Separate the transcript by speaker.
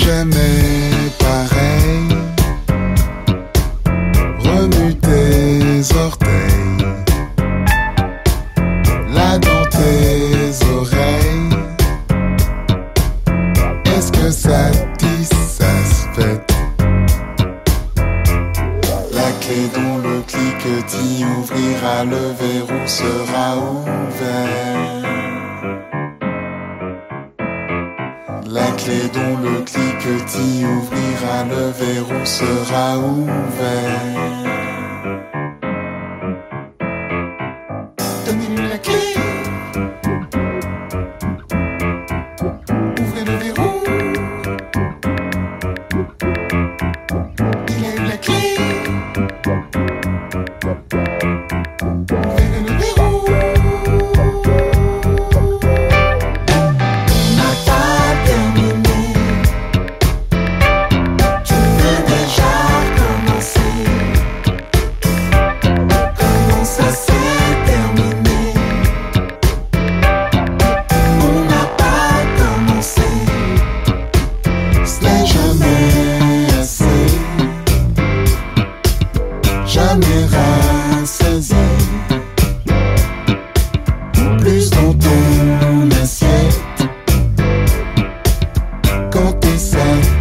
Speaker 1: jamais pareil. Remue tes orteils, là dans tes oreilles. Est-ce que ça te dit, ça se fait? La clé dont le cliquetis ouvrira, le verrou sera ouvert. La clé dont le cliquetis ouvrira, le verrou sera ouvert. Donnez-lui la clé. Ouvrez le verrou. Il a eu la clé. Ouvrez le verrou. On n'a pas terminé. Tu veux déjà commencer. Comment ça s'est terminé? On n'a pas commencé. Ce n'est jamais assez. Jamais rassasié. Plus dans ton assiette. Quand t'es satisfait.